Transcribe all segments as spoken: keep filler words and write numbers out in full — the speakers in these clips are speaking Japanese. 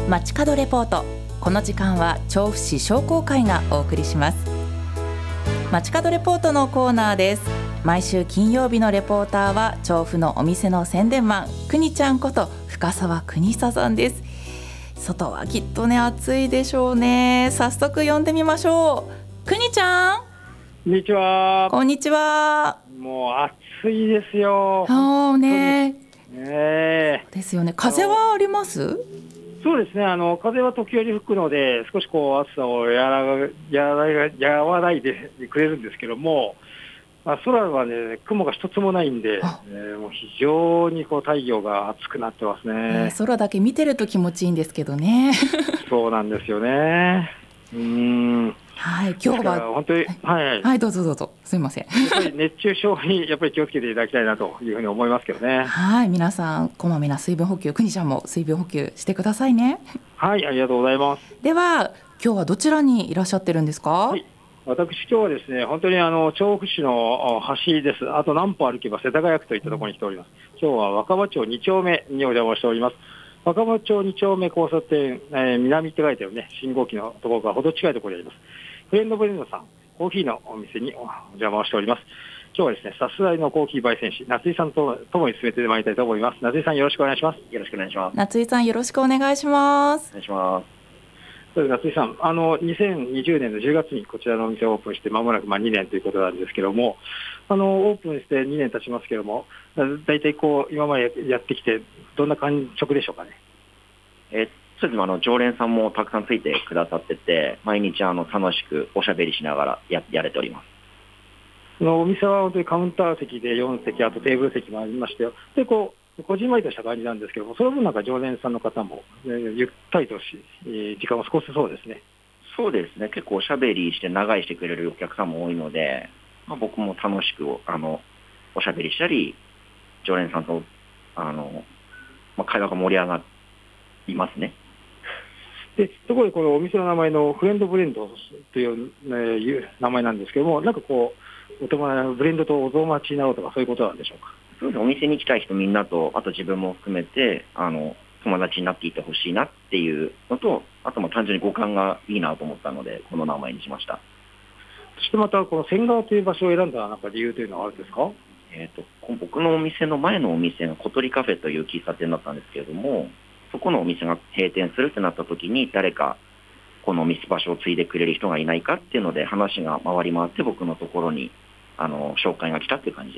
街角レポート。この時間は調布市商工会がお送りします。街角レポートのコーナーです。毎週金曜日のレポーターは調布のお店の宣伝マン、くにちゃんこと深澤邦久さんです。外はきっとね暑いでしょうね。早速呼んでみましょう。くにちゃん、 こんにちは。 こんにちは。 もう暑いですよ。 そうね。 ねですよね。風はあります？ そうですね。あの風は時折吹くので少しこう暑さを和らが和らいでくれるんですけども、まあ、空はね雲が一つもないんで、えー、もう非常にこう太陽が暑くなってますね、 えー、空だけ見てると気持ちいいんですけどね。 そうなんですよね。うーん、 はい、今日は本当に、はい、はいはい、どうぞどうぞ。すみません。 やっぱり熱中症にやっぱり気をつけていただきたいなというふうに思いますけどね。 はい、皆さんこまめな水分補給、くにちゃんも水分補給してくださいね。 はい、ありがとうございます。 では今日はどちらにいらっしゃってるんですか？ はい、私今日はですね、本当にあの調布市の端です。あと何歩歩けば世田谷区といったところに来ております。今日は若葉町に丁目にお邪魔しております。若葉町に丁目交差点、えー、南って書いてあるね、信号機のところからほど近いところにあります。フレンドブレンドさん、コーヒーのお店にお邪魔をしております。今日はですね、さすらいのコーヒー焙煎士、夏井さんとともに進めてまいりたいと思います。夏井さん、よろしくお願いします。 よろしくお願いします。 夏井さん、よろしくお願いします。 お願いします。 それで夏井さん、あのにせんにじゅうねんのじゅうがつにこちらのお店をオープンして間もなくまあにねんということなんですけども、あのオープンしてにねん経ちますけども、だいたいこう今までやってきてどんな感触でしょうかね。 えそうですね、あの常連さんもたくさんついてくださってて、毎日あの楽しくおしゃべりしながら や, やれております。 そのお店は本当にカウンター席でよん席、あとテーブル席もありまして、でこうこじんまりとした感じなんですけども、その分なんか常連さんの方も、ね、ゆったりとし、えー、時間を過ごせそうですね。 そうですね、結構おしゃべりして長居してくれるお客さんも多いので、まあ、僕も楽しくあのおしゃべりしたり、常連さんとあの、まあ、会話が盛り上がりますね。 でところでこのお店の名前のフレンドブレンドという、ね、いう名前なんですけども、なんかこうお友達ブレンドとお友達になろうとかそういうことなんでしょうか。 そうですね、お店に来たい人みんなと、あと自分も含めてあの友達になっていってほしいなっていうのと、あとも単純に五感がいいなと思ったのでこの名前にしました。 そしてまたこの仙川という場所を選んだなんか理由というのはあるんですか？ えーと、僕のお店の前のお店が小鳥カフェという喫茶店だったんですけれども、そこのお店が閉店するってなった時に誰かこのお店場所を継いでくれる人がいないかっていうので話が回り回って僕のところにあの紹介が来たっていう感じです。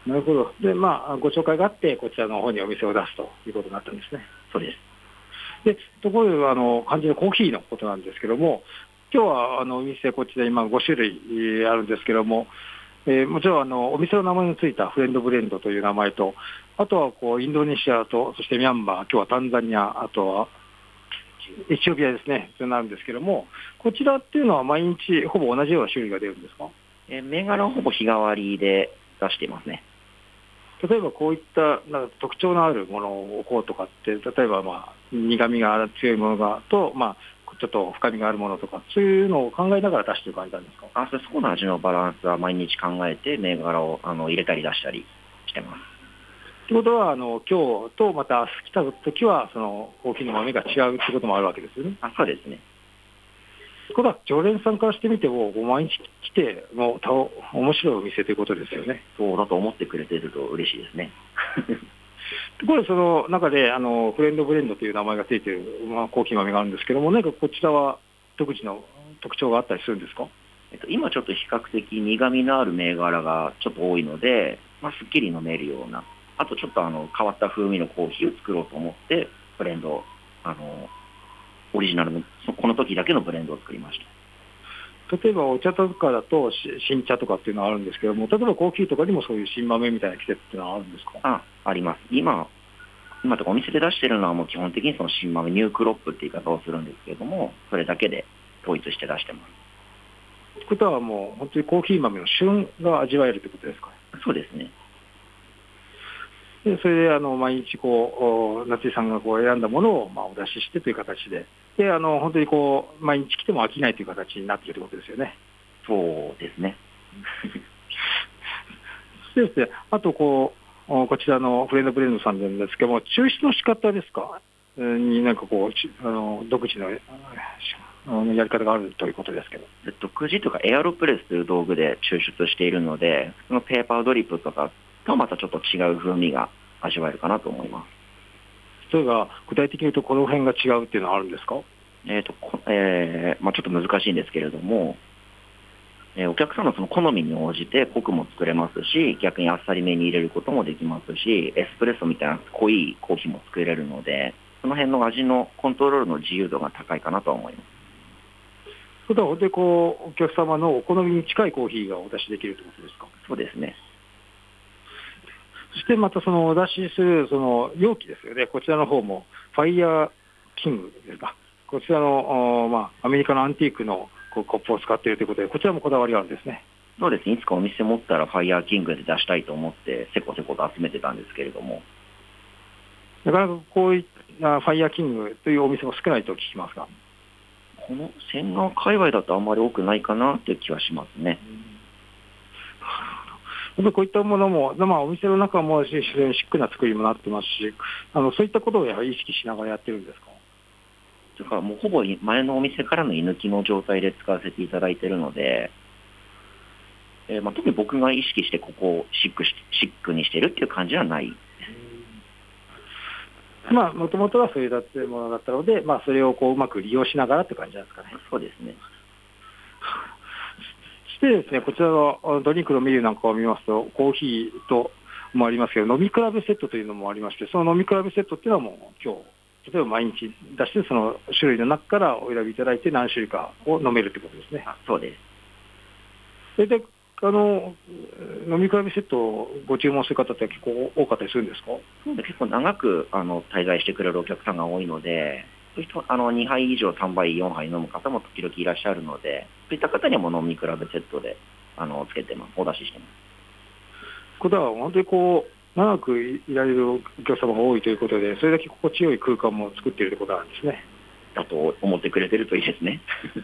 なるほど。で、まあ、ご紹介があってこちらの方にお店を出すということになったんですね。 そうです。 でところであの肝心のコーヒーのことなんですけども、今日はあのお店こちら今ご種類あるんですけども、えー、もちろんあのお店の名前についたフレンドブレンドという名前と、あとはこうインドネシアとそしてミャンマー、今日はタンザニア、あとはエチオピアですね、となるんですけども、こちらっていうのは毎日ほぼ同じような種類が出るんですか？ えー、銘柄はほぼ日替わりで出していますね。 例えばこういったなんか特徴のあるものをこうとかって、例えばまあ苦みが強いものがと、まあ、ちょっと深みがあるものとか、そういうのを考えながら出している感じなんですか？ あ、そうそうな味のバランスは毎日考えて銘柄をあの入れたり出したりしてます。 ということはあの今日とまた来た時はそのコーヒーの豆が違うということもあるわけですよね。 あ、そうですね。 ということは常連さんからしてみても毎日来てもう面白いお店ということですよね。 そうだと思ってくれていると嬉しいですね。 これその中であのフレンドブレンドという名前がついている、まあ、コーヒー豆があるんですけども、何かこちらは独自の特徴があったりするんですか？ えっと、今ちょっと比較的苦みのある銘柄がちょっと多いので、まあ、すっきり飲めるような、あとちょっとあの変わった風味のコーヒーを作ろうと思ってブレンド、あのオリジナルのこの時だけのブレンドを作りました。 例えばお茶とかだと新茶とかっていうのはあるんですけども、例えばコーヒーとかにもそういう新豆みたいな季節っていうのはあるんですか？ あ、あります。今今とかお店で出してるのはもう基本的にその新豆ニュークロップって言い方をするんですけれども、それだけで統一して出してます。 ということはもう本当にコーヒー豆の旬が味わえるということですか？ そうですね。 でそれであの毎日こう夏井さんがこう選んだものをまあお出ししてという形で、であの本当にこう毎日来ても飽きないという形になっているということですよね。 そうですね。 そしてですね、あとこうこちらのフレンドブレンドさんなんですけども、抽出の仕方ですか？ になんかこうちあの独自のあのやり方があるということですけど、 独自というかエアロプレスという道具で抽出しているので、そのペーパードリップとかとはまたちょっと違う風味が味わえるかなと思います。 例えば具体的に言うとこの辺が違うっていうのはあるんですか？ えーとこえーまあ、ちょっと難しいんですけれども、えーお客さんのその好みに応じて濃くも作れますし、逆にあっさりめに入れることもできますし、エスプレッソみたいな濃いコーヒーも作れるので、その辺の味のコントロールの自由度が高いかなとは思います。 それは本当にこうお客様のお好みに近いコーヒーがお出しできるということですか？ そうですね。 そしてまたそのお出しするその容器ですよね。こちらの方もファイヤーキングですか。こちらの、まあ、アメリカのアンティークのこうコップを使っているということで、こちらもこだわりがあるんですね。 そうですね。いつかお店持ったらファイヤーキングで出したいと思ってせこせこと集めてたんですけれども、 なかなかこういったファイヤーキングというお店も少ないと聞きますが、 この洗顔界隈だとあんまり多くないかなという気はしますね。 やっぱりこういったものも、まあ、お店の中も非常にシックな作りにもなってますし、あのそういったことをやはり意識しながらやってるんですか？ だからもうほぼ前のお店からの居抜きの状態で使わせていただいているので、えーまあ、特に僕が意識してここをシックしシックにしてるっていう感じはないです。 まあ、もともとはそういうものだったので、まあ、それをこううまく利用しながらって感じなんですかね。 そうですね。 そしてですね、こちらのドリンクのメニューなんかを見ますと、コーヒーともありますけど、飲み比べセットというのもありまして、その飲み比べセットっていうのはもう今日、例えば毎日出して、その種類の中からお選びいただいて何種類かを飲めるということですね。 あ、そうです。 それであの飲み比べセットをご注文する方って結構多かったりするんですか？ そうで結構長くあの滞在してくれるお客さんが多いので、そういう人あのにはい以上さんばいよんはい飲む方も時々いらっしゃるので、そういった方にはもう飲み比べセットであのつけてますお出ししてます。 これは本当にこう長くいられるお客様が多いということで、それだけ心地よい空間も作っているということなんですね。 だと思ってくれてるといいですね。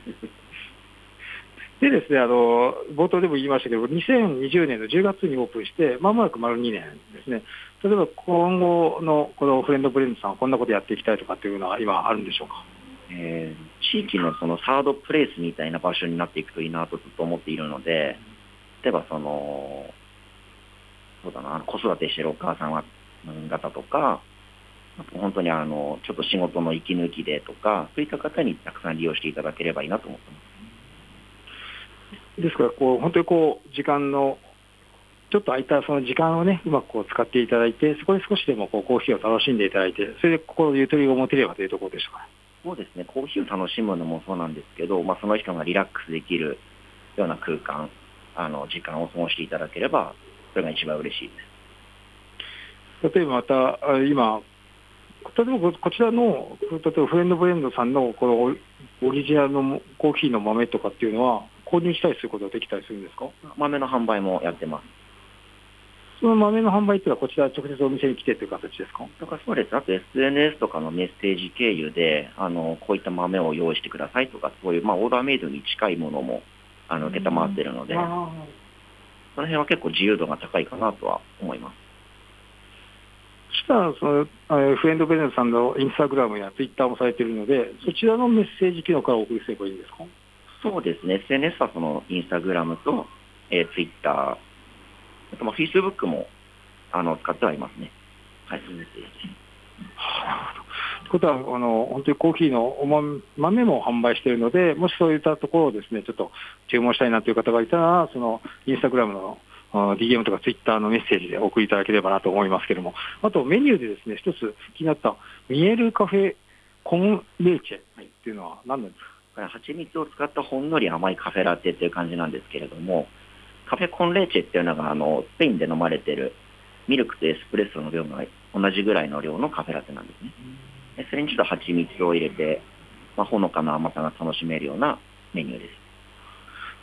でですね、あの冒頭でも言いましたけど、にせんにじゅうねんのじゅうがつにオープンして、まもなく丸にねんですね。例えば今後のこのフレンドブレンドさんはこんなことやっていきたいとかっていうのは今あるんでしょうか？ えー、地域のそのサードプレイスみたいな場所になっていくといいなとずっと思っているので、例えばそのそうだな、子育てしてるお母さん方とか、本当にあのちょっと仕事の息抜きでとか、そういった方にたくさん利用していただければいいなと思ってます。 ですからこう本当にこう時間のちょっと空いたその時間をね、うまくこう使っていただいて、そこで少しでもこうコーヒーを楽しんでいただいて、それで心のゆとりを持てればというところでしょうか。 そうですね、コーヒーを楽しむのもそうなんですけど、まあ、その人がリラックスできるような空間、あの時間を過ごしていただければ、それが一番嬉しいです。 例えばまた今、例えばこちらの例えばフレンドブレンドさんのこのオリジナルのコーヒーの豆とかっていうのは購入したりすることができたりするんですか？ 豆の販売もやってます。 その豆の販売っていうのはこちら直接お店に来てという形ですか？ だからそうです。あと エスエヌエス とかのメッセージ経由で、あのこういった豆を用意してくださいとか、そういう、まあ、オーダーメイドに近いものもあの受けたまっているので、その辺は結構自由度が高いかなとは思います。 そしたらそのフレンドブレンドさんのインスタグラムやツイッターもされているので、そちらのメッセージ機能からお送りすればいいんですか？ そうですね、エスエヌエス はそのインスタグラムと、えー、ツイッター、あとまあフェイスブックもあの使ってはいますね。はい、そうです。 はあ、ということはあの本当にコーヒーのお豆も販売しているので、もしそういったところをですねちょっと注文したいなという方がいたら、そのインスタグラムの ディーエム とかツイッターのメッセージでお送りいただければなと思いますけれども、あとメニューでですね一つ気になったミエルカフェコンレーチェっていうのは何なんですか？ 蜂蜜を使ったほんのり甘いカフェラテっていう感じなんですけれども、カフェコンレーチェっていうのがあのスペインで飲まれているミルクとエスプレッソの量が同じぐらいの量のカフェラテなんですね。でそれにちょっと蜂蜜を入れて、まあ、ほのかな甘さが楽しめるようなメニューです。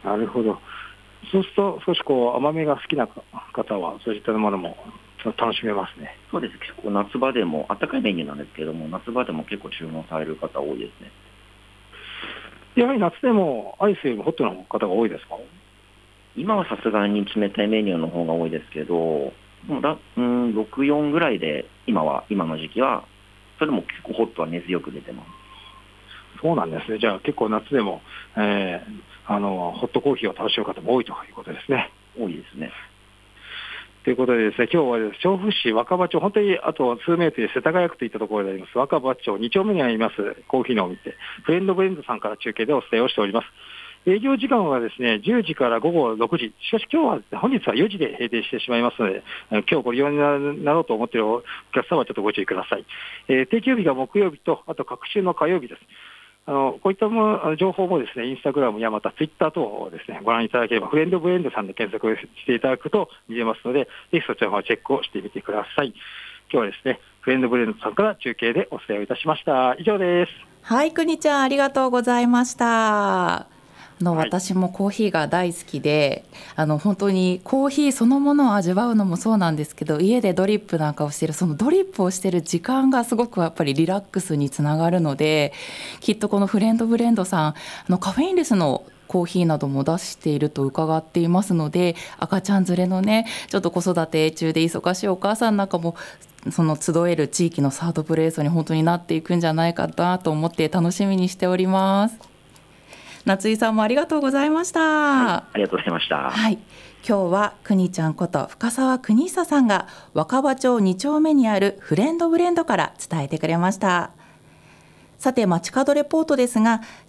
なるほど。そうすると少しこう甘めが好きな方はそういったものも楽しめますね。 そうです。結構夏場でも、温かいメニューなんですけれども、夏場でも結構注文される方多いですね。 やはり夏でもアイスよりもホットな方が多いですか？ 今はさすがに冷たいメニューの方が多いですけど、もうだうんろくじゅうよんぐらいで今は今の時期はそそれも結構ホットは根強く出てます。 そうなんですね。じゃあ結構夏でも、えー、あのホットコーヒーを楽しむ方も多いということですね。 多いですね。 ということでですね、今日はです調布市若葉町、本当にあと数メートルで世田谷区といったところであります若葉町に丁目にありますコーヒーのお店、フレンドブレンドさんから中継でお伝えをしております。営業時間はですね、じゅうじからごごろくじ、しかし今日は、本日はよじで閉店してしまいますので、今日ご利用になろうと思っているお客様はちょっとご注意ください。えー、定休日が木曜日と、あと各週の火曜日です。あのこういったもの情報もですね、インスタグラムやまたツイッター等をですね、ご覧いただければ、フレンドブレンドさんで検索していただくと見れますので、ぜひそちらの方チェックをしてみてください。今日はですね、フレンドブレンドさんから中継でお伝えをいたしました。以上です。 はい、くにちゃんありがとうございました。あの、 はい、 私もコーヒーが大好きで、あの本当にコーヒーそのものを味わうのもそうなんですけど、家でドリップなんかをしているそのドリップをしている時間がすごくやっぱりリラックスにつながるので、きっとこのフレンドブレンドさん、あのカフェインレスのコーヒーなども出していると伺っていますので、赤ちゃん連れのね、ちょっと子育て中で忙しいお母さんなんかもその集える地域のサードプレイスに本当になっていくんじゃないかなと思って楽しみにしております。夏井さんもありがとうございました。 はい、ありがとうございました。 はい、今日はくにちゃんこと深澤邦久さんが若葉町に丁目にあるフレンドブレンドから伝えてくれました。さて街角レポートですが、